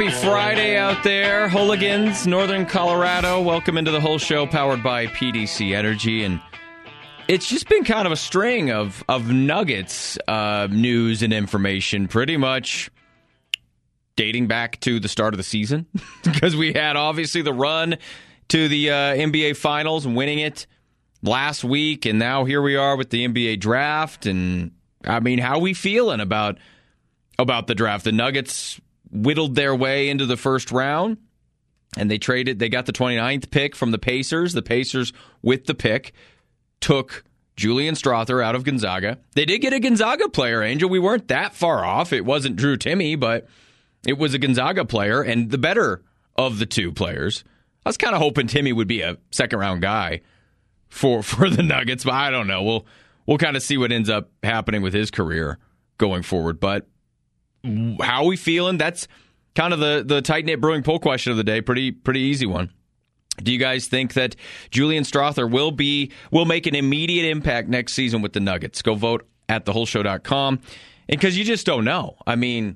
Happy Friday out there, hooligans, Northern Colorado. Welcome into the whole show, powered by PDC Energy. And it's just been kind of a string of Nuggets news and information, pretty much dating back to the start of the season. Because we had, obviously, the run to the NBA Finals and winning it last week. And now here we are with the NBA draft. And, I mean, how are we feeling about the draft? The Nuggets whittled their way into the first round, and they got the 29th pick from the Pacers. The Pacers, with the pick, took Julian Strawther out of Gonzaga. They did get a Gonzaga player, Angel. We weren't that far off. It wasn't Drew Timme, but it was a Gonzaga player, and the better of the two players. I was kind of hoping Timme would be a second-round guy for the Nuggets, but I don't know. We'll kind of see what ends up happening with his career going forward, but how are we feeling? That's kind of the tight-knit brewing poll question of the day. Pretty easy one. Do you guys think that Julian Strawther will make an immediate impact next season with the Nuggets? Go vote at thewholeshow.com. And because you just don't know. I mean,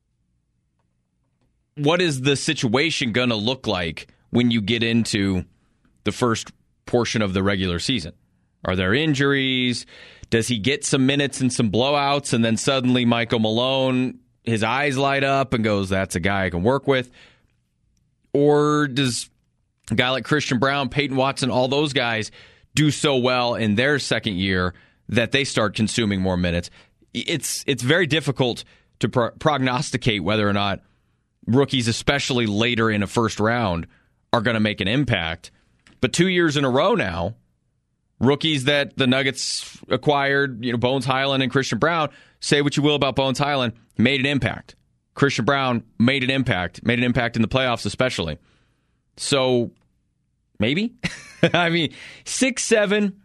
what is the situation going to look like when you get into the first portion of the regular season? Are there injuries? Does he get some minutes and some blowouts, and then suddenly Michael Malone, his eyes light up and goes, that's a guy I can work with? Or does a guy like Christian Braun, Peyton Watson, all those guys do so well in their second year that they start consuming more minutes? It's very difficult to prognosticate whether or not rookies, especially later in a first round, are going to make an impact. But 2 years in a row now, rookies that the Nuggets acquired, Bones Hyland and Christian Braun, say what you will about Bones Hyland, made an impact. Christian Braun made an impact in the playoffs especially. So, maybe? I mean, 6'7".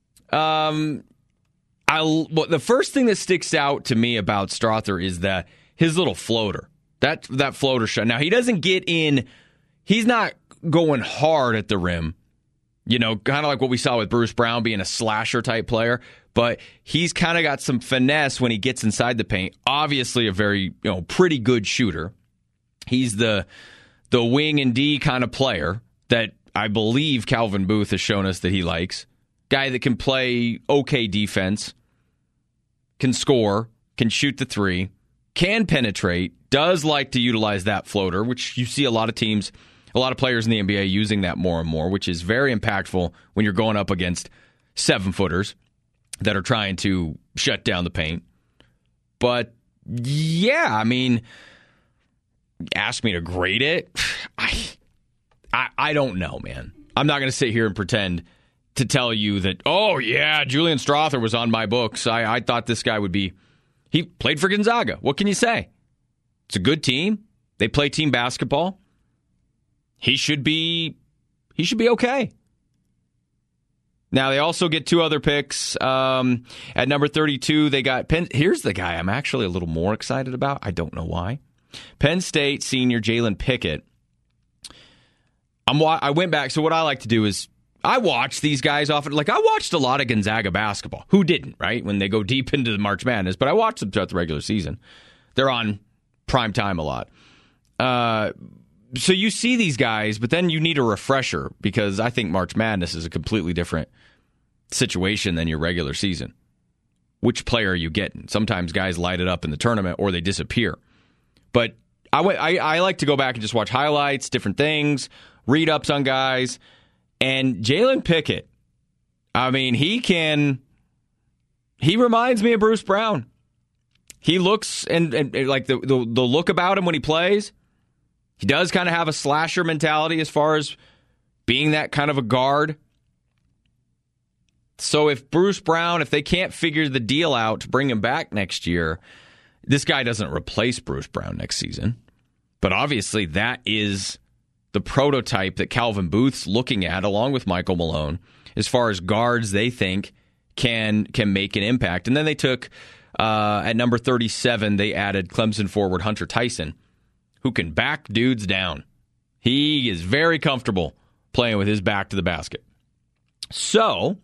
The first thing that sticks out to me about Strawther is that his little floater. That floater shot. Now, he doesn't get in. He's not going hard at the rim. Kind of like what we saw with Bruce Brown being a slasher type player. But he's kind of got some finesse when he gets inside the paint. Obviously a very, pretty good shooter. He's the wing and D kind of player that I believe Calvin Booth has shown us that he likes. Guy that can play okay defense, can score, can shoot the three, can penetrate, does like to utilize that floater, which you see a lot of teams, a lot of players in the NBA using that more and more, which is very impactful when you're going up against 7-footers that are trying to shut down the paint. But, yeah, I mean, ask me to grade it. I don't know, man. I'm not going to sit here and pretend to tell you that, oh, yeah, Julian Strawther was on my books. I thought this guy would be. He played for Gonzaga. What can you say? It's a good team. They play team basketball. He should be okay. Now, they also get two other picks. At number 32, they got Penn. Here's the guy I'm actually a little more excited about. I don't know why. Penn State senior Jalen Pickett. I went back. So what I like to do is I watch these guys often. Like, I watched a lot of Gonzaga basketball. Who didn't, right? When they go deep into the March Madness. But I watched them throughout the regular season. They're on prime time a lot. So you see these guys, but then you need a refresher because I think March Madness is a completely different situation than your regular season. Which player are you getting? Sometimes guys light it up in the tournament or they disappear. But I like to go back and just watch highlights, different things, read ups on guys. And Jalen Pickett, I mean, he reminds me of Bruce Brown. He looks and like the look about him when he plays. He does kind of have a slasher mentality as far as being that kind of a guard. So if Bruce Brown, if they can't figure the deal out to bring him back next year, this guy doesn't replace Bruce Brown next season. But obviously that is the prototype that Calvin Booth's looking at, along with Michael Malone, as far as guards they think can make an impact. And then they took, at number 37, they added Clemson forward Hunter Tyson, who can back dudes down. He is very comfortable playing with his back to the basket. So,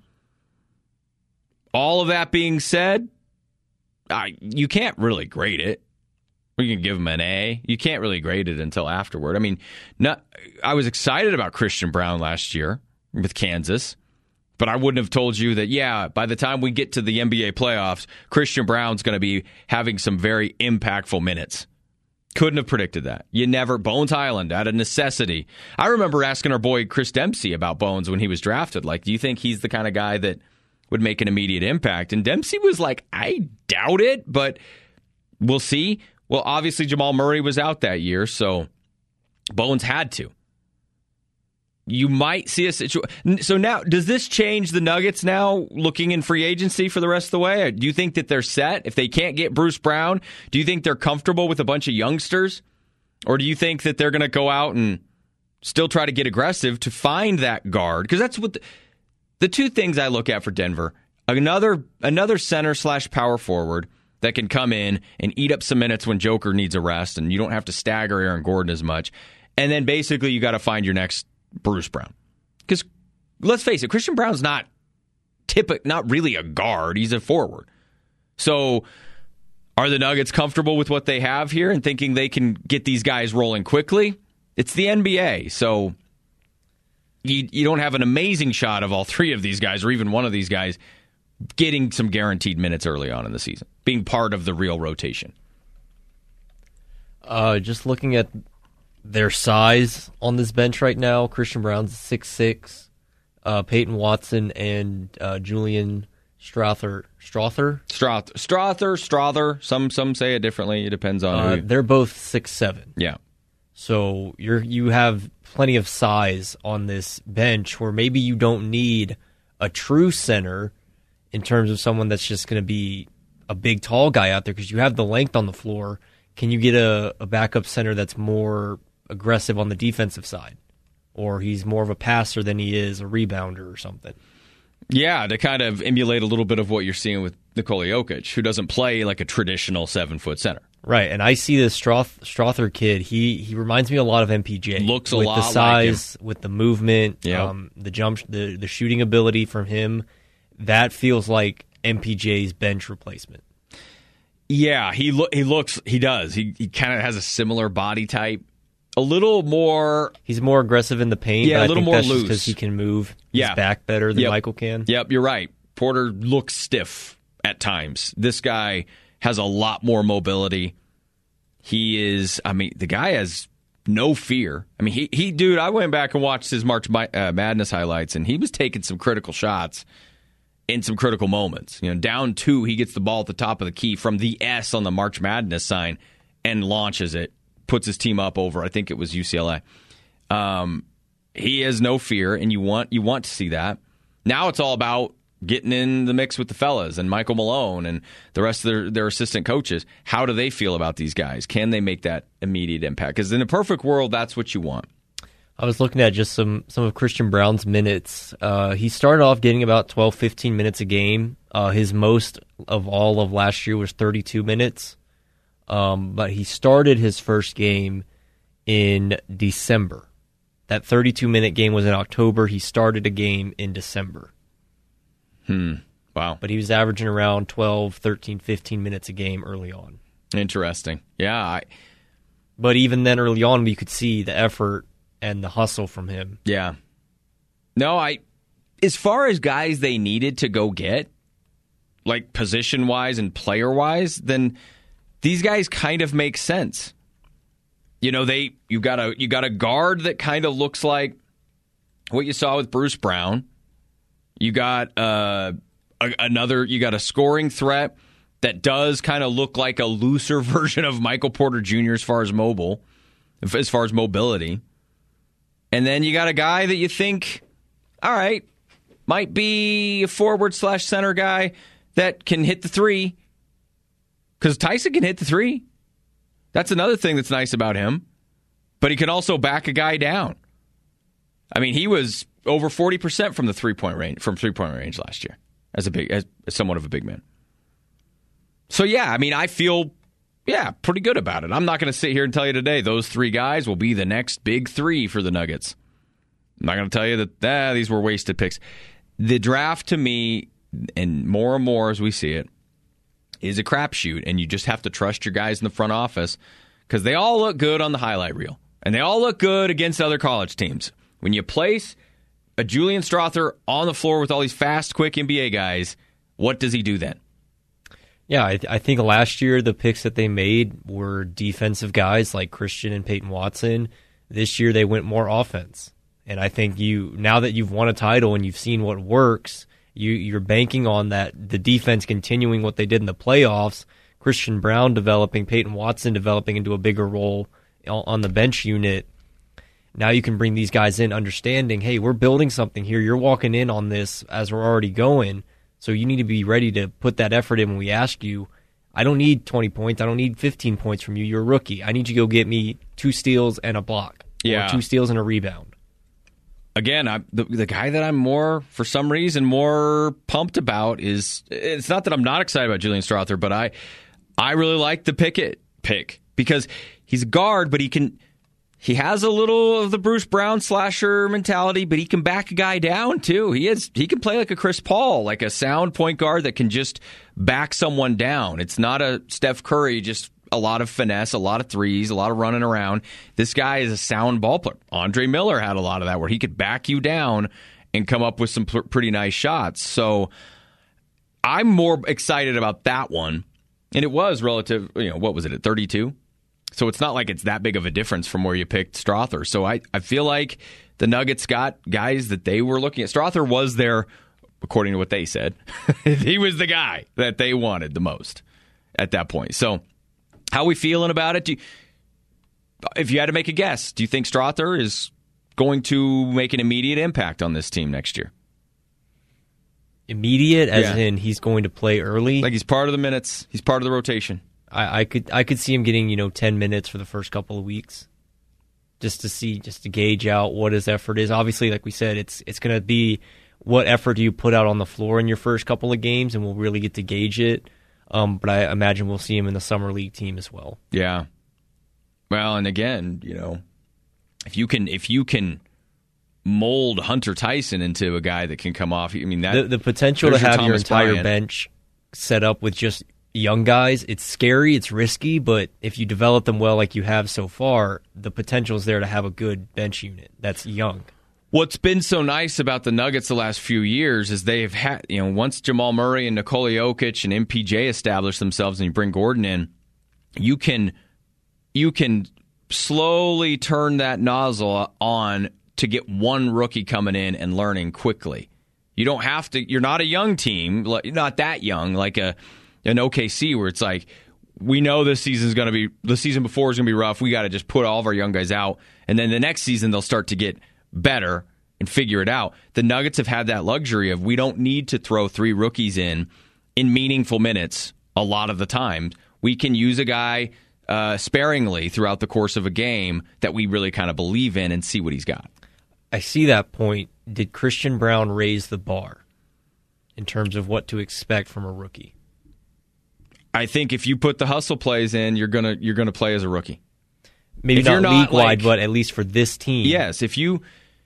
all of that being said, you can't really grade it. We can give him an A. You can't really grade it until afterward. I mean, I was excited about Christian Braun last year with Kansas, but I wouldn't have told you that, yeah, by the time we get to the NBA playoffs, Christian Braun's going to be having some very impactful minutes. Couldn't have predicted that. You never, Bones Highland, out of necessity. I remember asking our boy Chris Dempsey about Bones when he was drafted. Like, do you think he's the kind of guy that would make an immediate impact? And Dempsey was like, I doubt it, but we'll see. Well, obviously Jamal Murray was out that year, so Bones had to. You might see a situation. So now, does this change the Nuggets now looking in free agency for the rest of the way? Do you think that they're set? If they can't get Bruce Brown, do you think they're comfortable with a bunch of youngsters? Or do you think that they're going to go out and still try to get aggressive to find that guard? Because that's what the two things I look at for Denver. Another center/power forward that can come in and eat up some minutes when Joker needs a rest, and you don't have to stagger Aaron Gordon as much. And then basically you got to find your next Bruce Brown. Because let's face it, Christian Brown's not really a guard. He's a forward. So are the Nuggets comfortable with what they have here and thinking they can get these guys rolling quickly? It's the NBA, so you don't have an amazing shot of all three of these guys or even one of these guys getting some guaranteed minutes early on in the season, being part of the real rotation. Just looking at their size on this bench right now, Christian Brown's 6'6", Peyton Watson and Julian Strawther. Some say it differently. It depends on who. They're both 6'7". Yeah. So you have plenty of size on this bench where maybe you don't need a true center in terms of someone that's just going to be a big, tall guy out there because you have the length on the floor. Can you get a backup center that's more aggressive on the defensive side? Or he's more of a passer than he is a rebounder or something? Yeah, to kind of emulate a little bit of what you're seeing with Nikola Jokic, who doesn't play like a traditional 7-foot center. Right, and I see this Strawther kid. He reminds me a lot of MPJ. Looks a lot with the size, like him. With the movement, the jump, the shooting ability from him. That feels like MPJ's bench replacement. Yeah, he does. He kind of has a similar body type. A little more. He's more aggressive in the paint. Yeah, but a little more loose because he can move his back better than Michael can. Yep, you're right. Porter looks stiff at times. This guy has a lot more mobility. He is. I mean, the guy has no fear. I mean, he dude. I went back and watched his March Madness highlights, and he was taking some critical shots in some critical moments. You know, down 2, he gets the ball at the top of the key from the S on the March Madness sign and launches it, puts his team up over, I think it was UCLA. He has no fear, and you want to see that. Now it's all about getting in the mix with the fellas and Michael Malone and the rest of their assistant coaches. How do they feel about these guys? Can they make that immediate impact? Because in a perfect world, that's what you want. I was looking at just some of Christian Braun's minutes. He started off getting about 12, 15 minutes a game. His most of all of last year was 32 minutes. But he started his first game in December. That 32-minute game was in October. He started a game in December. Wow. But he was averaging around 12, 13, 15 minutes a game early on. Interesting. Yeah. But even then, early on, we could see the effort and the hustle from him. Yeah. No, as far as guys they needed to go get, like position-wise and player-wise, then these guys kind of make sense. You know, you got a guard that kind of looks like what you saw with Bruce Brown. You got a scoring threat that does kind of look like a looser version of Michael Porter Jr. as far as mobility. And then you got a guy that you think, all right, might be a forward/center guy that can hit the three. Because Tyson can hit the three. That's another thing that's nice about him. But he can also back a guy down. I mean, he was over 40% from the three-point range last year as somewhat of a big man. So yeah, I mean, I feel pretty good about it. I'm not going to sit here and tell you today those 3 guys will be the next big 3 for the Nuggets. I'm not going to tell you that these were wasted picks. The draft to me, and more as we see it, is a crapshoot, and you just have to trust your guys in the front office because they all look good on the highlight reel, and they all look good against other college teams. When you place a Julian Strawther on the floor with all these fast, quick NBA guys, what does he do then? Yeah, I think last year the picks that they made were defensive guys like Christian and Peyton Watson. This year they went more offense. And I think now that you've won a title and you've seen what works, you're banking on that, the defense continuing what they did in the playoffs, Christian Braun developing, Peyton Watson developing into a bigger role on the bench unit. Now you can bring these guys in understanding, hey, we're building something here. You're walking in on this as we're already going. So you need to be ready to put that effort in when we ask you. I don't need 20 points. I don't need 15 points from you. You're a rookie. I need you to go get me 2 steals and a block. Yeah. Or 2 steals and a rebound. Again, the guy that I'm for some reason, more pumped about is, it's not that I'm not excited about Julian Strawther, but I really like the Pickett pick because he's a guard, but he has a little of the Bruce Brown slasher mentality, but he can back a guy down too. He can play like a Chris Paul, like a sound point guard that can just back someone down. It's not a Steph Curry, just a lot of finesse, a lot of threes, a lot of running around. This guy is a sound ball player. Andre Miller had a lot of that where he could back you down and come up with some pretty nice shots. So I'm more excited about that one. And it was relative, what was it, at 32? So it's not like it's that big of a difference from where you picked Strawther. So I feel like the Nuggets got guys that they were looking at. Strawther was their, according to what they said, he was the guy that they wanted the most at that point. So how are we feeling about it? If you had to make a guess, do you think Strawther is going to make an immediate impact on this team next year? Immediate, as in he's going to play early? Like he's part of the minutes. He's part of the rotation. I could see him getting 10 minutes for the first couple of weeks, just to gauge out what his effort is. Obviously, like we said, it's going to be what effort do you put out on the floor in your first couple of games, and we'll really get to gauge it. But I imagine we'll see him in the summer league team as well. Yeah. Well, and again, if you can mold Hunter Tyson into a guy that can come off, I mean that the potential to have your entire bench set up with just young guys, it's scary, it's risky, but if you develop them well like you have so far, the potential is there to have a good bench unit that's young. What's been so nice about the Nuggets the last few years is they've had, once Jamal Murray and Nikola Jokic and MPJ establish themselves and you bring Gordon in, you can slowly turn that nozzle on to get one rookie coming in and learning quickly. You don't have to, you're not a young team, not that young, like an OKC where it's like, we know the season before is going to be rough. We got to just put all of our young guys out. And then the next season, they'll start to get better and figure it out. The Nuggets have had that luxury of we don't need to throw 3 rookies in meaningful minutes a lot of the time. We can use a guy sparingly throughout the course of a game that we really kind of believe in and see what he's got. I see that point. Did Christian Braun raise the bar in terms of what to expect from a rookie? I think if you put the hustle plays in, you're gonna play as a rookie. Maybe not league-wide, but at least for this team. Yes, if you're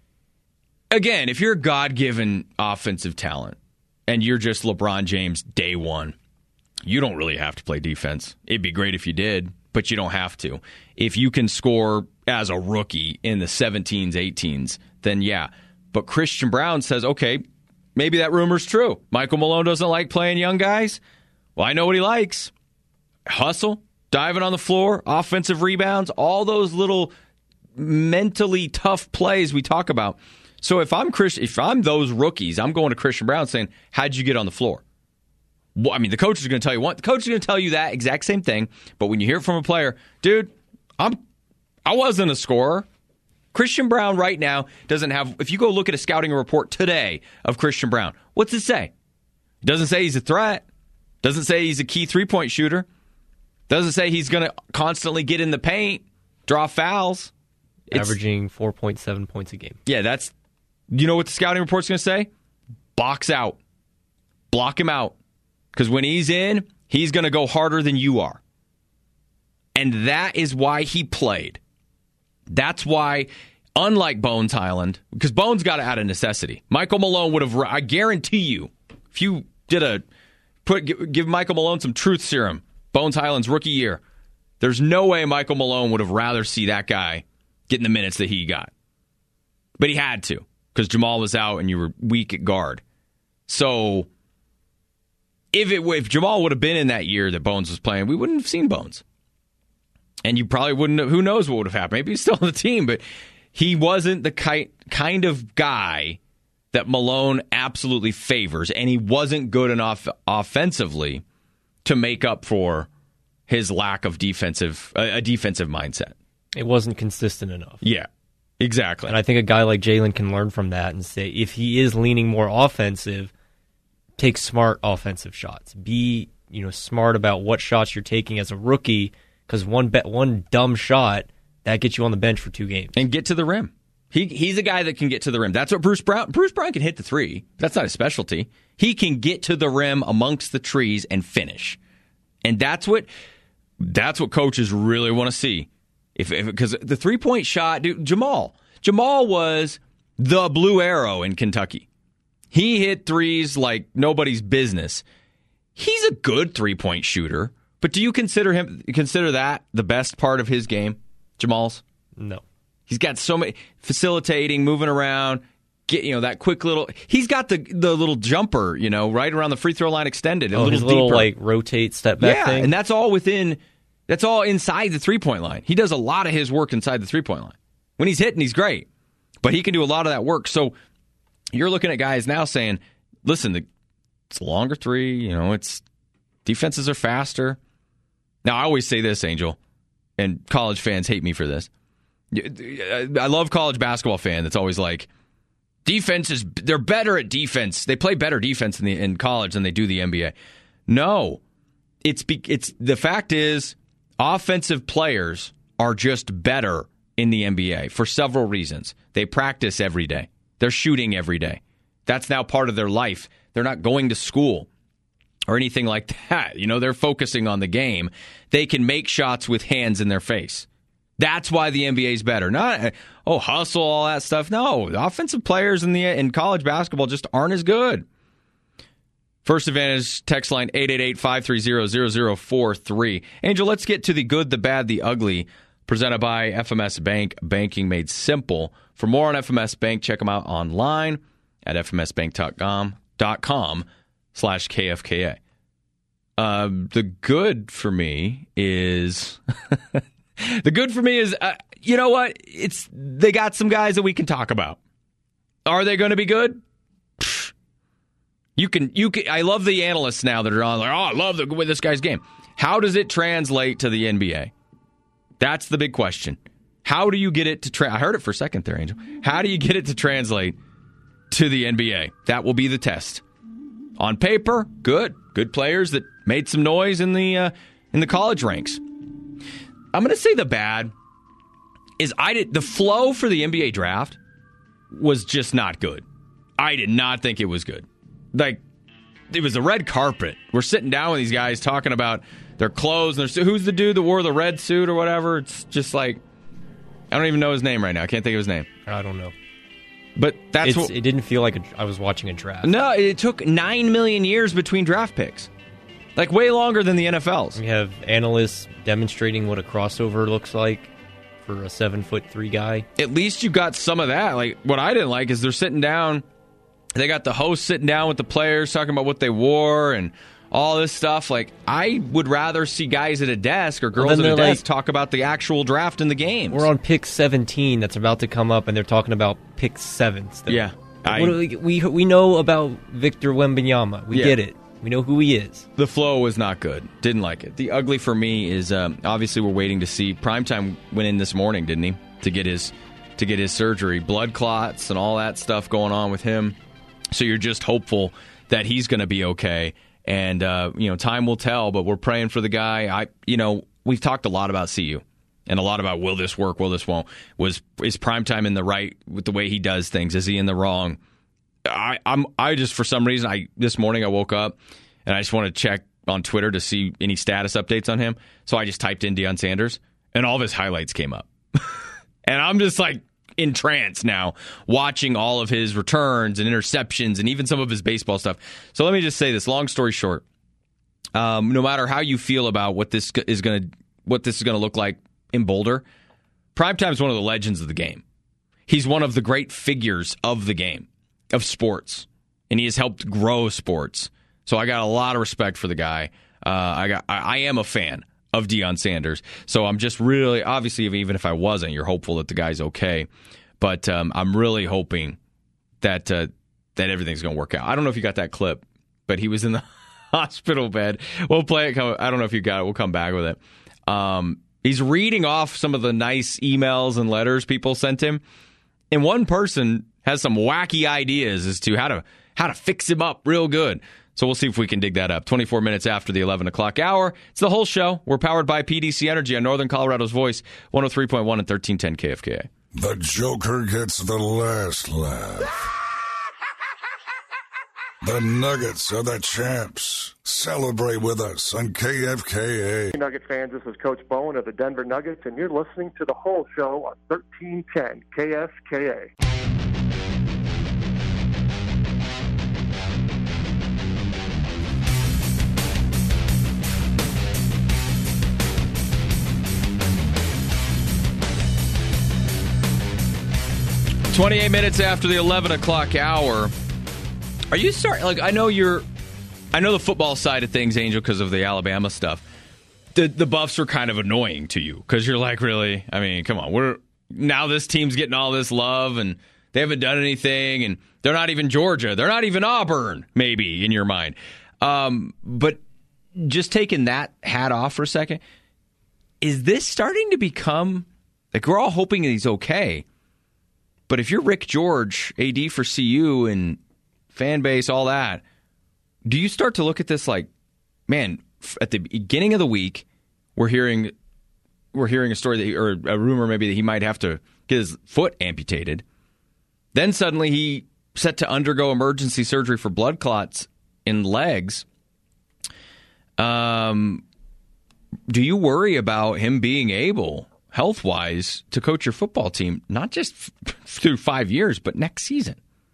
a God-given offensive talent and you're just LeBron James day one, you don't really have to play defense. It'd be great if you did, but you don't have to. If you can score as a rookie in the 17s, 18s, then yeah. But Christian Braun says, okay, maybe that rumor's true. Michael Malone doesn't like playing young guys. Well, I know what he likes. Hustle, diving on the floor, offensive rebounds, all those little mentally tough plays we talk about. So if I'm those rookies, I'm going to Christian Braun saying, how'd you get on the floor? Well, I mean, the coach is going to tell you what. The coach is going to tell you that exact same thing. But when you hear it from a player, dude, I wasn't a scorer. Christian Braun right now doesn't have, if you go look at a scouting report today of Christian Braun, what's it say? It doesn't say he's a threat. Doesn't say he's a key three-point shooter. Doesn't say he's going to constantly get in the paint, draw fouls. Averaging 4.7 points a game. Yeah, you know what the scouting report's going to say? Box out. Block him out. Because when he's in, he's going to go harder than you are. And that is why he played. That's why, unlike Bones Hyland, because Bones got it out of necessity. Michael Malone would have, I guarantee you, if you did give Michael Malone some truth serum. Bones Highland's rookie year. There's no way Michael Malone would have rather see that guy getting the minutes that he got. But he had to, because Jamal was out and you were weak at guard. So if Jamal would have been in that year that Bones was playing, we wouldn't have seen Bones. And you probably wouldn't have, who knows what would have happened. Maybe he's still on the team, but he wasn't the kind of guy that Malone absolutely favors, and he wasn't good enough offensively to make up for his lack of defensive mindset. It wasn't consistent enough. Yeah, exactly. And I think a guy like Jalen can learn from that and say, if he is leaning more offensive, take smart offensive shots. Be smart about what shots you're taking as a rookie, because one dumb shot, that gets you on the bench for 2 games. And get to the rim. He's a guy that can get to the rim. That's what Bruce Brown can hit the three. That's not his specialty. He can get to the rim amongst the trees and finish. And that's what coaches really want to see. Because the 3-point shot, dude, Jamal was the blue arrow in Kentucky. He hit threes like nobody's business. He's a good 3-point shooter, but do you consider that the best part of his game, Jamal's? No. He's got so many facilitating, moving around, that quick little. He's got the little jumper, right around the free throw line extended. His little rotate step back thing. And that's all inside the 3-point line. He does a lot of his work inside the 3-point line. When he's hitting, he's great, but he can do a lot of that work. So you're looking at guys now saying, "Listen, it's a longer three. It's defenses are faster." Now I always say this, Angel, and college fans hate me for this. I love college basketball fan that's always like, they're better at defense. They play better defense in college than they do the NBA. No, it's the fact is offensive players are just better in the NBA for several reasons. They practice every day. They're shooting every day. That's now part of their life. They're not going to school or anything like that. They're focusing on the game. They can make shots with hands in their face. That's why the NBA is better. Not, hustle, all that stuff. No, offensive players in college basketball just aren't as good. First Advantage text line 888-530-0043. Angel, let's get to the good, the bad, the ugly, presented by FMS Bank, banking made simple. For more on FMS Bank, check them out online at fmsbank.com/KFKA. The good for me is... you know what? They got some guys that we can talk about. Are they going to be good? You can. I love the analysts now that are on. Like, I love this guy's game. How does it translate to the NBA? That's the big question. How do you get it to? I heard it for a second there, Angel. How do you get it to translate to the NBA? That will be the test. On paper, good players that made some noise in the college ranks. I'm going to say the bad is the flow for the NBA draft was just not good. I did not think it was good. Like, it was a red carpet. We're sitting down with these guys talking about their clothes. And who's the dude that wore the red suit or whatever? It's just like, I don't even know his name right now. I can't think of his name. I don't know. But it didn't feel like I was watching a draft. No, it took 9 million years between draft picks. Like, way longer than the NFL's. We have analysts demonstrating what a crossover looks like for a 7'3" guy. At least you got some of that. Like, what I didn't like is they're sitting down. They got the host sitting down with the players talking about what they wore and all this stuff. Like, I would rather see guys at a desk or girls at a desk talk about the actual draft and the games. We're on pick 17 that's about to come up, and they're talking about pick 7 still. Yeah. We know about Victor Wembanyama. We get it. We know who he is. The flow was not good. Didn't like it. The ugly for me is obviously we're waiting to see. Primetime went in this morning, didn't he? To get his surgery, blood clots and all that stuff going on with him. So you're just hopeful that he's going to be okay. And time will tell. But we're praying for the guy. We've talked a lot about CU and a lot about will this work, will this won't. Is Primetime in the right with the way he does things? Is he in the wrong? I just, for some reason, this morning I woke up and I just want to check on Twitter to see any status updates on him. So I just typed in Deion Sanders and all of his highlights came up. And I'm just like in trance now, watching all of his returns and interceptions and even some of his baseball stuff. So let me just say this, long story short, no matter how you feel about what this is going to look like in Boulder, Primetime is one of the legends of the game. He's one of the great figures of the game, of sports, and he has helped grow sports. So I got a lot of respect for the guy. I am a fan of Deion Sanders. So I'm just really, obviously, even if I wasn't, you're hopeful that the guy's okay. But I'm really hoping that everything's going to work out. I don't know if you got that clip, but he was in the hospital bed. We'll play it. I don't know if you got it. We'll come back with it. He's reading off some of the nice emails and letters people sent him. And one person has some wacky ideas as to how to fix him up real good. So we'll see if we can dig that up. 24 minutes after the 11 o'clock hour. It's the whole show. We're powered by PDC Energy on Northern Colorado's Voice, 103.1 and 1310 KFKA. The Joker gets the last laugh. The Nuggets are the champs. Celebrate with us on KFKA. Nugget fans, this is Coach Bowen of the Denver Nuggets, and you're listening to the whole show on 1310 KFKA. "28 minutes after the 11 o'clock hour. Are you starting? Like, I know the football side of things, Angel, because of the Alabama stuff. The Buffs are kind of annoying to you because you're like, really? I mean, come on. Now this team's getting all this love and they haven't done anything, and they're not even Georgia. They're not even Auburn, maybe, in your mind. But just taking that hat off for a second, is this starting to become, like, we're all hoping he's okay, but if you're Rick George, AD for CU, and fan base, all that, do you start to look at this like, man, at the beginning of the week, we're hearing a story or a rumor maybe that he might have to get his foot amputated. Then suddenly he set to undergo emergency surgery for blood clots in legs. Do you worry about him being able, health-wise, to coach your football team, not just through 5 years, but next season?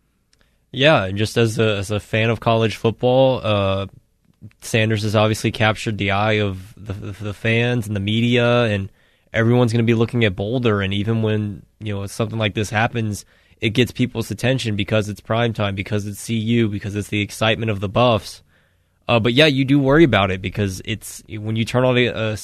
Yeah, and just as a fan of college football, Sanders has obviously captured the eye of the fans and the media, and everyone's going to be looking at Boulder. And even when something like this happens, it gets people's attention because it's primetime, because it's CU, because it's the excitement of the Buffs. But yeah, you do worry about it because it's when you turn on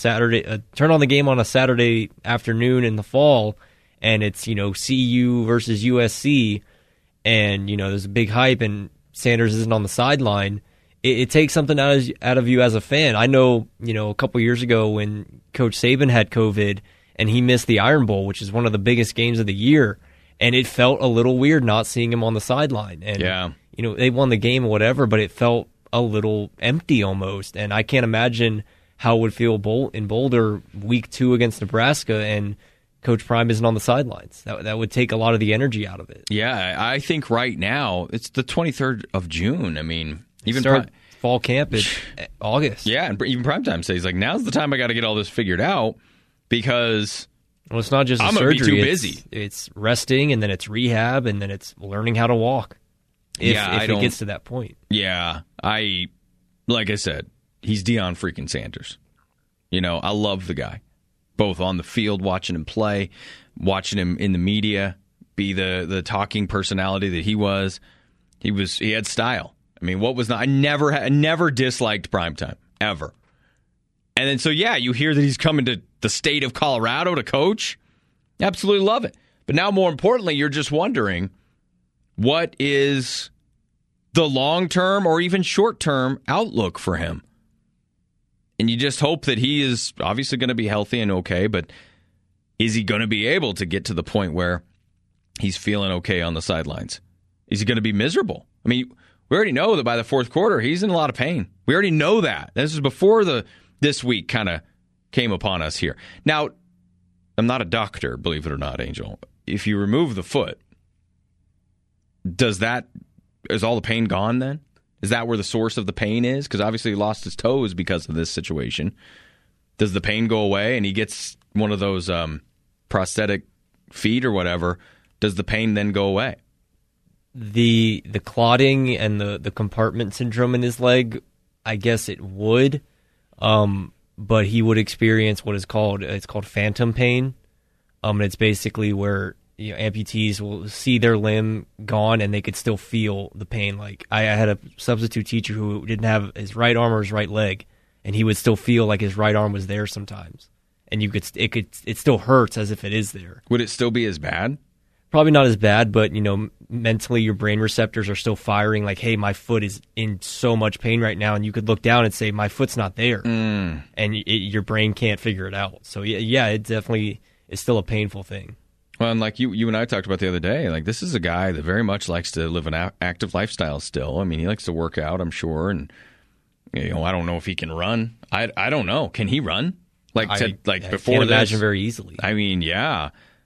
the game on a Saturday afternoon in the fall, and it's CU versus USC. And, there's a big hype and Sanders isn't on the sideline, it takes something out of you as a fan. I know, a couple years ago when Coach Saban had COVID and he missed the Iron Bowl, which is one of the biggest games of the year, and it felt a little weird not seeing him on the sideline. And, yeah. They won the game or whatever, but it felt a little empty almost. And I can't imagine how it would feel in Boulder week 2 against Nebraska and Coach Prime isn't on the sidelines. That would take a lot of the energy out of it. Yeah, I think right now it's the 23rd of June. I mean, even fall camp is August. Yeah, and even primetime says like now's the time I got to get all this figured out because it's not just I'm surgery. Gonna be too busy. It's resting, and then it's rehab, and then it's learning how to walk. If it gets to that point. Yeah, like I said, he's Deion freaking Sanders. I love the guy. Both on the field, watching him play, watching him in the media, be the talking personality that he was. He had style. I mean, I never disliked primetime, ever. And then, so yeah, you hear that he's coming to the state of Colorado to coach. Absolutely love it. But now, more importantly, you're just wondering, what is the long-term or even short-term outlook for him? And you just hope that he is obviously going to be healthy and okay, but is he going to be able to get to the point where he's feeling okay on the sidelines? Is he going to be miserable? I mean, we already know that by the fourth quarter, he's in a lot of pain. We already know that. This is before this week kind of came upon us here. Now, I'm not a doctor, believe it or not, Angel. If you remove the foot, is all the pain gone then? Is that where the source of the pain is? Because obviously he lost his toes because of this situation. Does the pain go away and he gets one of those prosthetic feet or whatever? Does the pain then go away? The clotting and the compartment syndrome in his leg I guess it would, but he would experience what is called phantom pain. And it's basically where amputees will see their limb gone and they could still feel the pain. Like I had a substitute teacher who didn't have his right arm or his right leg, and he would still feel like his right arm was there sometimes, and it still hurts as if it is there. Would it still be as bad? Probably not as bad, but mentally your brain receptors are still firing. Like, hey, my foot is in so much pain right now, and you could look down and say my foot's not there, and your brain can't figure it out. So yeah, it definitely is still a painful thing. Well, and like you and I talked about the other day, like this is a guy that very much likes to live an active lifestyle still. I mean, he likes to work out, I'm sure, and I don't know if he can run. I don't know. Can he run? Before can't imagine very easily. I mean, yeah.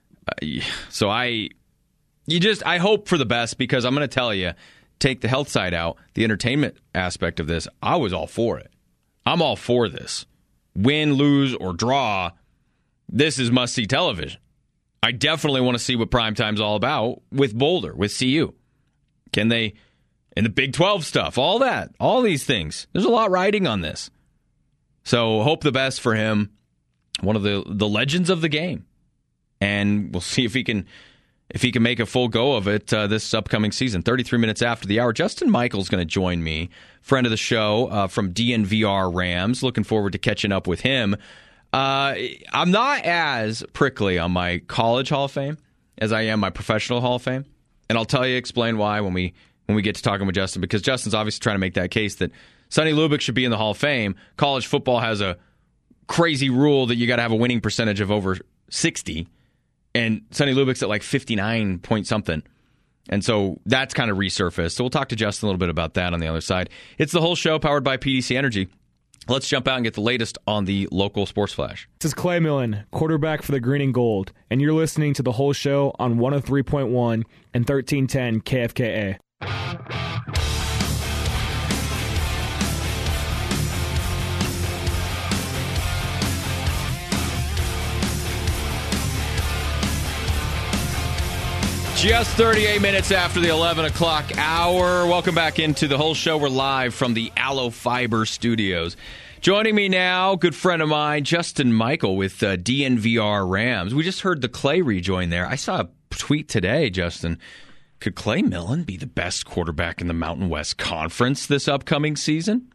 So I hope for the best, because I'm going to tell you, take the health side out, the entertainment aspect of this, I was all for it. I'm all for this. Win, lose, or draw, this is must-see television. I definitely want to see what primetime's all about with Boulder, with CU. Can they, and the Big 12 stuff, all that, all these things. There's a lot riding on this. So hope the best for him, one of the legends of the game. And we'll see if he can make a full go of it this upcoming season. 33 minutes after the hour, Justin Michael's going to join me, friend of the show from DNVR Rams. Looking forward to catching up with him. I'm not as prickly on my college Hall of Fame as I am my professional Hall of Fame. And I'll explain why when we get to talking with Justin, because Justin's obviously trying to make that case that Sonny Lubick should be in the Hall of Fame. College football has a crazy rule that you got to have a winning percentage of over 60. And Sonny Lubick's at like 59 point something. And so that's kind of resurfaced. So we'll talk to Justin a little bit about that on the other side. It's the whole show powered by PDC Energy. Let's jump out and get the latest on the local sports flash. This is Clay Millen, quarterback for the Green and Gold, and you're listening to the whole show on 103.1 and 1310 KFKA. Just 38 minutes after the 11 o'clock hour. Welcome back into the whole show. We're live from the Allo Fiber studios. Joining me now, good friend of mine, Justin Michael with DNVR Rams. We just heard the Clay rejoin there. I saw a tweet today, Justin. Could Clay Millen be the best quarterback in the Mountain West Conference this upcoming season?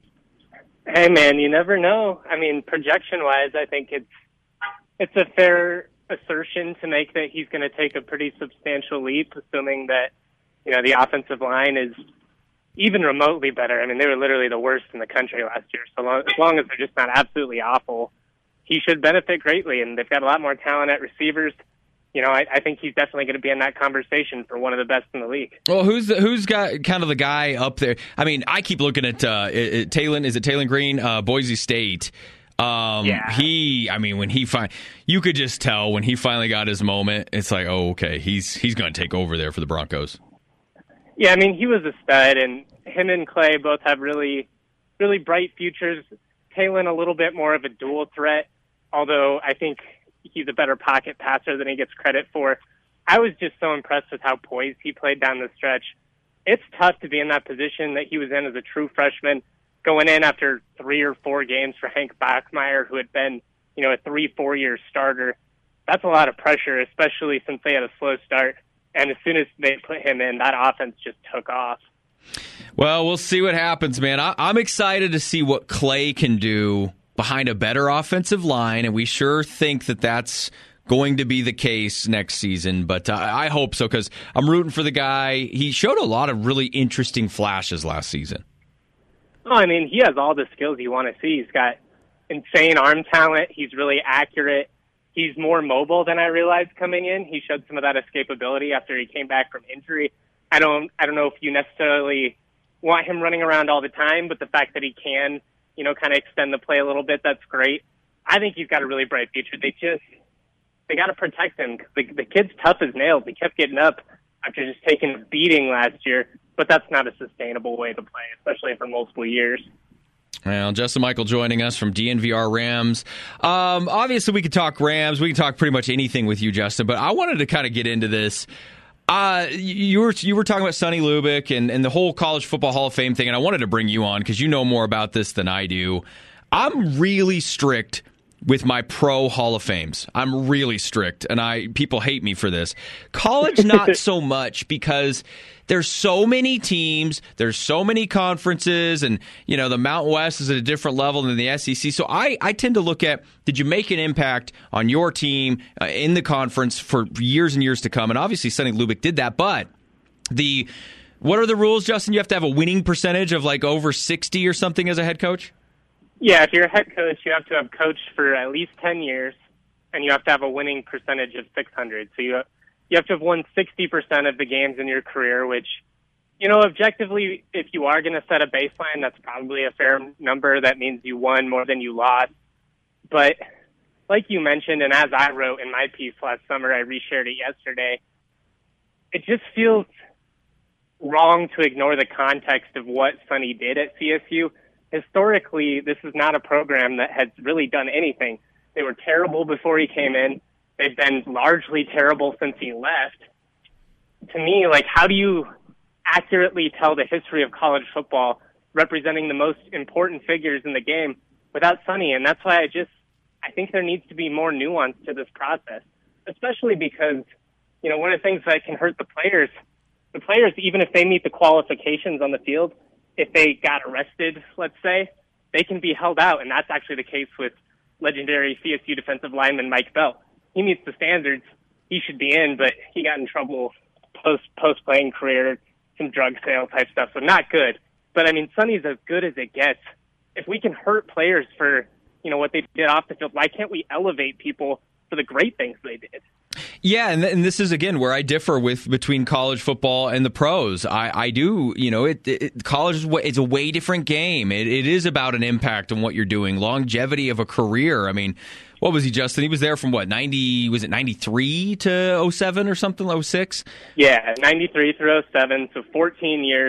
Hey, man, you never know. I mean, projection-wise, I think it's a fair assertion to make that he's going to take a pretty substantial leap, assuming that, the offensive line is even remotely better. I mean, they were literally the worst in the country last year. So as long as they're just not absolutely awful, he should benefit greatly. And they've got a lot more talent at receivers. I think he's definitely going to be in that conversation for one of the best in the league. Well, who's got kind of the guy up there? I mean, I keep looking at Taylon Green, Boise State. Yeah. When you could just tell when he finally got his moment, it's like, oh, okay, he's going to take over there for the Broncos. Yeah, I mean, he was a stud, and him and Clay both have really, really bright futures. Taylon a little bit more of a dual threat, although I think he's a better pocket passer than he gets credit for. I was just so impressed with how poised he played down the stretch. It's tough to be in that position that he was in as a true freshman, going in after 3 or 4 games for Hank Bachmeier, who had been, a 3-4 year starter. That's a lot of pressure, especially since they had a slow start. And as soon as they put him in, that offense just took off. Well, we'll see what happens, man. I'm excited to see what Clay can do behind a better offensive line, and we sure think that that's going to be the case next season. But I hope so, because I'm rooting for the guy. He showed a lot of really interesting flashes last season. Oh, I mean, he has all the skills you want to see. He's got insane arm talent. He's really accurate. He's more mobile than I realized coming in. He showed some of that escapability after he came back from injury. I don't know if you necessarily want him running around all the time, but the fact that he can, kind of extend the play a little bit, that's great. I think he's got a really bright future. They got to protect him. The kid's tough as nails. He kept getting up after just taking a beating last year, but that's not a sustainable way to play, especially for multiple years. Well, Justin Michael joining us from DNVR Rams. Obviously, we could talk Rams. We can talk pretty much anything with you, Justin, but I wanted to kind of get into this. You were talking about Sonny Lubick and the whole College Football Hall of Fame thing, and I wanted to bring you on because you know more about this than I do. I'm really strict with my pro Hall of Fames. I'm really strict, and people hate me for this. College, not so much, because there's so many teams, there's so many conferences, and the Mountain West is at a different level than the SEC. So I tend to look at, did you make an impact on your team in the conference for years and years to come? And obviously Sonny Lubick did that, but what are the rules, Justin? You have to have a winning percentage of like over 60 or something as a head coach? Yeah, if you're a head coach, you have to have coached for at least 10 years, and you have to have a winning percentage of 600. So you have to have won 60% of the games in your career, which, objectively, if you are going to set a baseline, that's probably a fair number. That means you won more than you lost. But like you mentioned, and as I wrote in my piece last summer, I reshared it yesterday, it just feels wrong to ignore the context of what Sonny did at CSU. Historically, this is not a program that has really done anything. They were terrible before he came in. They've been largely terrible since he left. To me, how do you accurately tell the history of college football representing the most important figures in the game without Sonny? And that's why I think there needs to be more nuance to this process, especially because, one of the things that can hurt the players, even if they meet the qualifications on the field, if they got arrested, let's say, they can be held out. And that's actually the case with legendary CSU defensive lineman Mike Bell. He meets the standards. He should be in, but he got in trouble post-playing career, some drug sale type stuff, so not good. But, Sonny's as good as it gets. If we can hurt players for, what they did off the field, why can't we elevate people for the great things they did? Yeah, and this is, again, where I differ between college football and the pros. I do, college is a way different game. It is about an impact on what you're doing, longevity of a career. What was he, Justin? He was there from 93 to 07 or something, 06? Yeah, 93 through 07, so 14 years.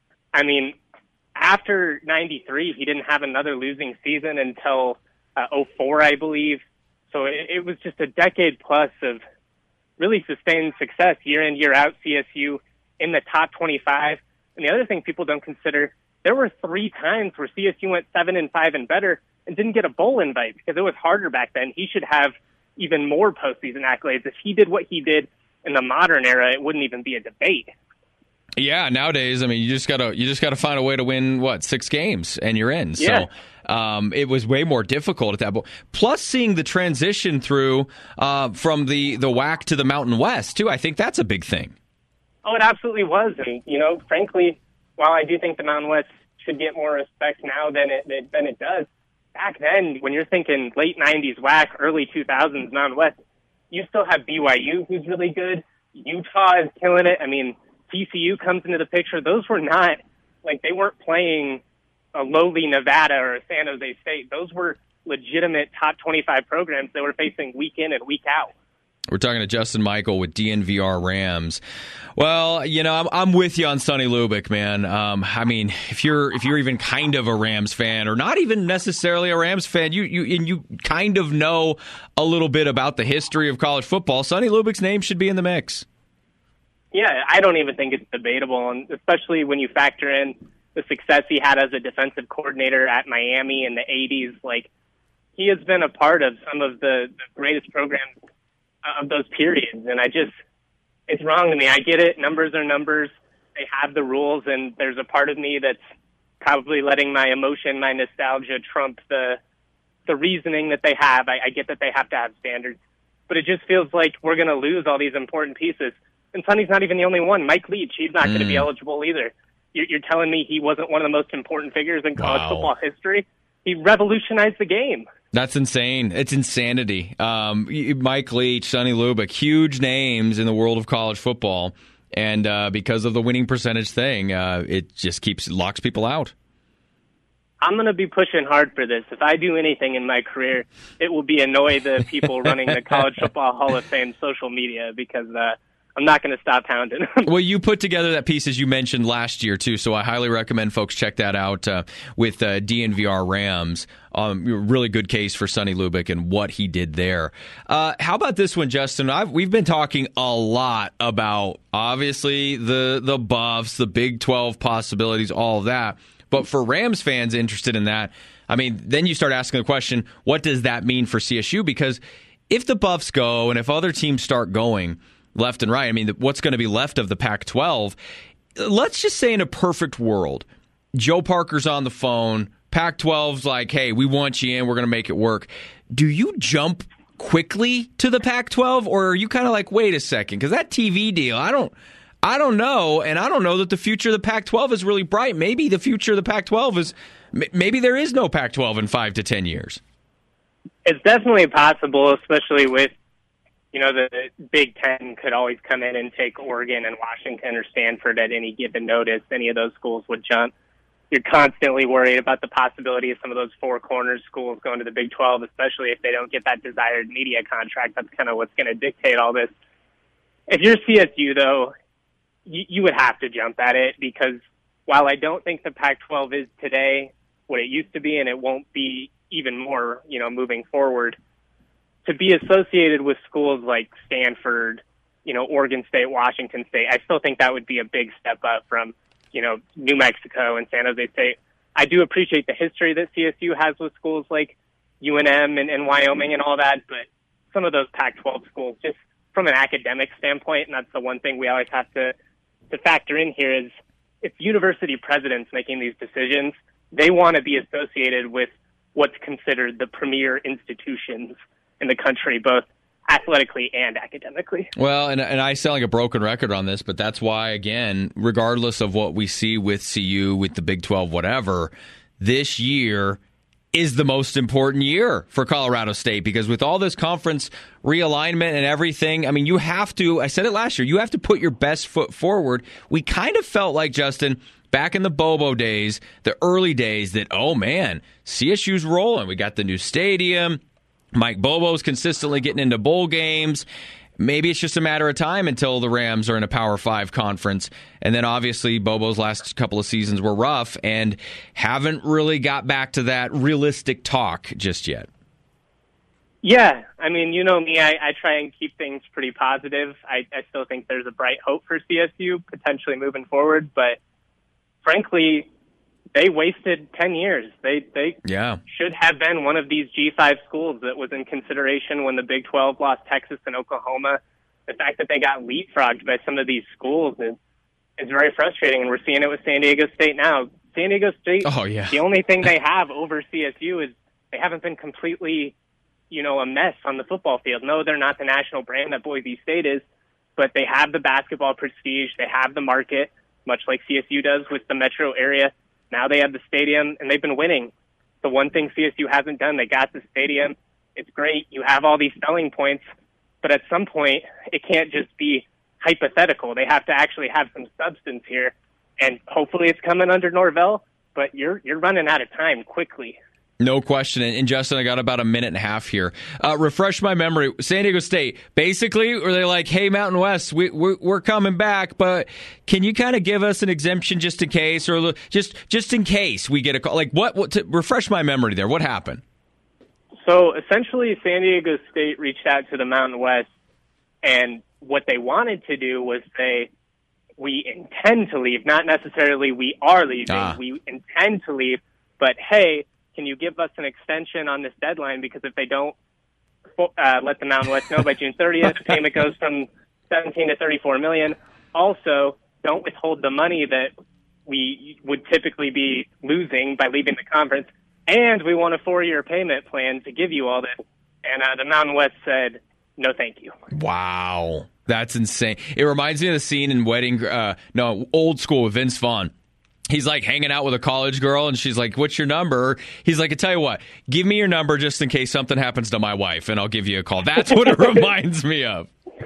After 93, he didn't have another losing season until 04, I believe. So it was just a decade plus of really sustained success year in, year out, CSU in the top 25. And the other thing people don't consider, there were 3 times where CSU went 7-5 and better and didn't get a bowl invite because it was harder back then. He should have even more postseason accolades. If he did what he did in the modern era, it wouldn't even be a debate. Yeah, nowadays, you just gotta find a way to win 6 games and you're in. Yeah. So it was way more difficult at that point. Plus, seeing the transition through from the WAC to the Mountain West too, I think that's a big thing. Oh, it absolutely was, and frankly, while I do think the Mountain West should get more respect now than it does, back then, when you're thinking late '90s WAC, early 2000s Mountain West, you still have BYU, who's really good. Utah is killing it. TCU comes into the picture. Those were not, they weren't playing a lowly Nevada or a San Jose State. Those were legitimate top 25 programs they were facing week in and week out. We're talking to Justin Michael with DNVR Rams. Well, I'm with you on Sonny Lubick, man. If you're even kind of a Rams fan, or not even necessarily a Rams fan, you kind of know a little bit about the history of college football, Sonny Lubick's name should be in the mix. Yeah, I don't even think it's debatable, and especially when you factor in the success he had as a defensive coordinator at Miami in the 80s. He has been a part of some of the greatest programs of those periods, and it's wrong to me. I get it. Numbers are numbers. They have the rules, and there's a part of me that's probably letting my emotion, my nostalgia trump the reasoning that they have. I get that they have to have standards, but it just feels like we're going to lose all these important pieces. And Sonny's not even the only one. Mike Leach, he's not going to be eligible either. You're telling me he wasn't one of the most important figures in college football history? He revolutionized the game. That's insane. It's insanity. Mike Leach, Sonny Lubick, huge names in the world of college football. And because of the winning percentage thing, it just locks people out. I'm going to be pushing hard for this. If I do anything in my career, it will be annoy the people running the College Football Hall of Fame social media, because I'm not going to stop hounding him. Well, you put together that piece, as you mentioned, last year, too, so I highly recommend folks check that out with DNVR Rams. Really good case for Sonny Lubick and what he did there. How about this one, Justin? We've been talking a lot about, obviously, the Buffs, the Big 12 possibilities, all of that. But for Rams fans interested in that, I mean, then you start asking the question, what does that mean for CSU? Because if the Buffs go and if other teams start going left and right, I mean, what's going to be left of the Pac-12? Let's just say in a perfect world, Joe Parker's on the phone, Pac-12's like, hey, we want you in, we're going to make it work. Do you jump quickly to the Pac-12, or are you kind of like, wait a second, because that TV deal, I don't know, and I don't know that the future of the Pac-12 is really bright. Maybe the future of the Pac-12 is, maybe there is no Pac-12 in 5 to 10 years. It's definitely possible, especially with, the Big Ten could always come in and take Oregon and Washington or Stanford at any given notice. Any of those schools would jump. You're constantly worried about the possibility of some of those four corners schools going to the Big 12, especially if they don't get that desired media contract. That's kind of what's going to dictate all this. If you're CSU, though, you would have to jump at it, because while I don't think the Pac-12 is today what it used to be, and it won't be even more, moving forward, to be associated with schools like Stanford, Oregon State, Washington State, I still think that would be a big step up from, New Mexico and San Jose State. I do appreciate the history that CSU has with schools like UNM and Wyoming and all that, but some of those Pac-12 schools, just from an academic standpoint, and that's the one thing we always have to factor in here, is if university presidents making these decisions, they want to be associated with what's considered the premier institutions in the country, both athletically and academically. Well, and I sound like a broken record on this, but that's why, again, regardless of what we see with CU, with the Big 12, whatever, this year is the most important year for Colorado State, because with all this conference realignment and everything, I mean, you have to, I said it last year, you have to put your best foot forward. We kind of felt like, Justin, back in the Bobo days, the early days, that, oh man, CSU's rolling. We got the new stadium. Mike Bobo's consistently getting into bowl games. Maybe it's just a matter of time until the Rams are in a Power 5 conference. And then obviously Bobo's last couple of seasons were rough and haven't really got back to that realistic talk just yet. Yeah, I mean, you know me, I try and keep things pretty positive. I still think there's a bright hope for CSU potentially moving forward, but frankly, they wasted 10 years. They should have been one of these G5 schools that was in consideration when the Big 12 lost Texas and Oklahoma. The fact that they got leapfrogged by some of these schools is very frustrating, and we're seeing it with San Diego State now. San Diego State, the only thing they have over CSU is they haven't been completely, a mess on the football field. No, they're not the national brand that Boise State is, but they have the basketball prestige. They have the market, much like CSU does with the metro area. Now they have the stadium, and they've been winning. The one thing CSU hasn't done, they got the stadium. It's great. You have all these selling points, but at some point, it can't just be hypothetical. They have to actually have some substance here, and hopefully it's coming under Norvell, but you're running out of time quickly. No question. And Justin, I got about a minute and a half here. Refresh my memory. San Diego State, basically, were they like, hey, Mountain West, we're coming back, but can you kind of give us an exemption just in case, or just in case we get a call? Like, what to refresh my memory there, what happened? So essentially, San Diego State reached out to the Mountain West, and what they wanted to do was say, we intend to leave, not necessarily we are leaving. We intend to leave, but hey, can you give us an extension on this deadline? Because if they don't let the Mountain West know by June 30th, the payment goes from $17 to $34 million. Also, don't withhold the money that we would typically be losing by leaving the conference. And we want a 4-year payment plan to give you all this. And the Mountain West said, no, thank you. Wow. That's insane. It reminds me of the scene in Old School with Vince Vaughn. He's like hanging out with a college girl, and she's like, what's your number? He's like, I tell you what, give me your number just in case something happens to my wife, and I'll give you a call. That's what it reminds me of.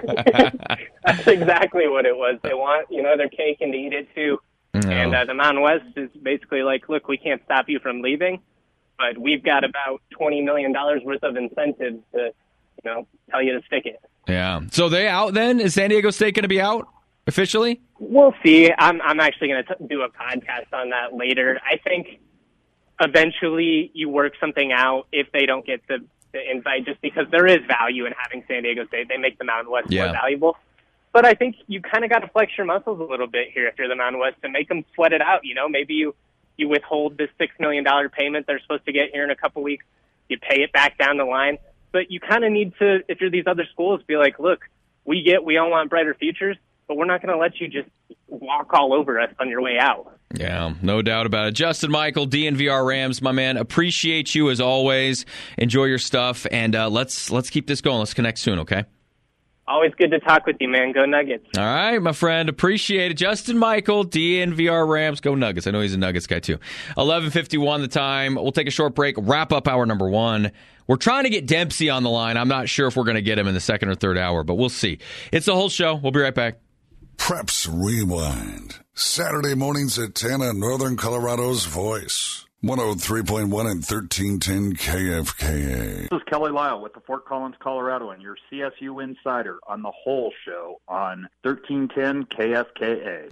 That's exactly what it was. They want, their cake and to eat it too. No. And the Mountain West is basically like, look, we can't stop you from leaving, but we've got about $20 million worth of incentives to, tell you to stick it. Yeah. So they out then? Is San Diego State going to be out officially? We'll see. I'm actually going to do a podcast on that later. I think eventually you work something out if they don't get the invite, just because there is value in having San Diego State. They make the Mountain West more valuable. But I think you kind of got to flex your muscles a little bit here if you're the Mountain West and make them sweat it out. Maybe you withhold this $6 million payment they're supposed to get here in a couple weeks. You pay it back down the line. But you kind of need to, if you're these other schools, be like, look, we all want brighter futures, but we're not going to let you just walk all over us on your way out. Yeah, no doubt about it. Justin Michael, DNVR Rams, my man, appreciate you as always. Enjoy your stuff, and let's keep this going. Let's connect soon, okay? Always good to talk with you, man. Go Nuggets. All right, my friend. Appreciate it. Justin Michael, DNVR Rams. Go Nuggets. I know he's a Nuggets guy, too. 11:51 the time. We'll take a short break, wrap up hour number 1. We're trying to get Dempsey on the line. I'm not sure if we're going to get him in the second or third hour, but we'll see. It's the whole show. We'll be right back. Preps Rewind. Saturday mornings at 10 on Northern Colorado's Voice. 103.1 and 1310 KFKA. This is Kelly Lyle with the Fort Collins, Colorado, and your CSU Insider on the whole show on 1310 KFKA.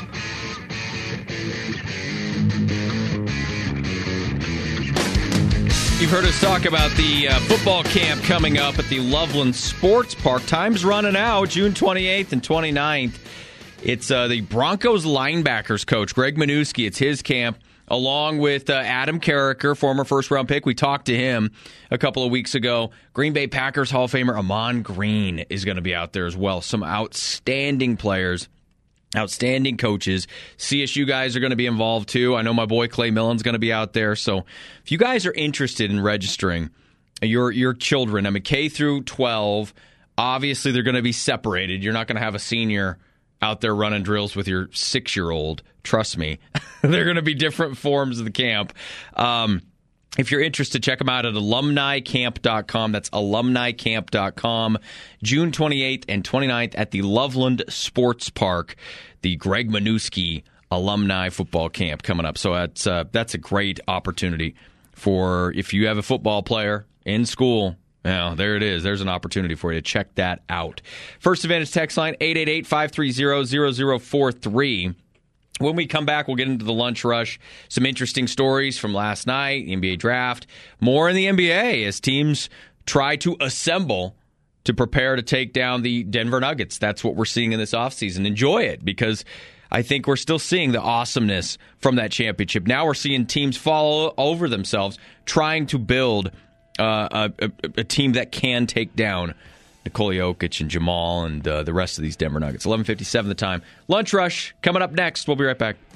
You've heard us talk about the football camp coming up at the Loveland Sports Park. Time's running out, June 28th and 29th. It's the Broncos linebackers coach, Greg Minuski. It's his camp, along with Adam Carricker, former first-round pick. We talked to him a couple of weeks ago. Green Bay Packers Hall of Famer Amon Green is going to be out there as well. Some outstanding players. Outstanding coaches. CSU guys are going to be involved too. I know my boy Clay Millen's going to be out there. So if you guys are interested in registering your children, I mean K through 12, obviously they're going to be separated. You're not going to have a senior out there running drills with your 6-year-old. Trust me. They're going to be different forms of the camp. If you're interested, check them out at alumnicamp.com. That's alumnicamp.com. June 28th and 29th at the Loveland Sports Park, the Greg Minuski Alumni Football Camp coming up. So that's a great opportunity for if you have a football player in school. Now, there it is. There's an opportunity for you to check that out. First Advantage text line, 888-530-0043. When we come back, we'll get into the lunch rush. Some interesting stories from last night, NBA draft. More in the NBA as teams try to assemble to prepare to take down the Denver Nuggets. That's what we're seeing in this offseason. Enjoy it, because I think we're still seeing the awesomeness from that championship. Now we're seeing teams fall over themselves trying to build a team that can take down Nikola Jokic and Jamal and the rest of these Denver Nuggets. 11:57 the time. Lunch rush coming up next. We'll be right back.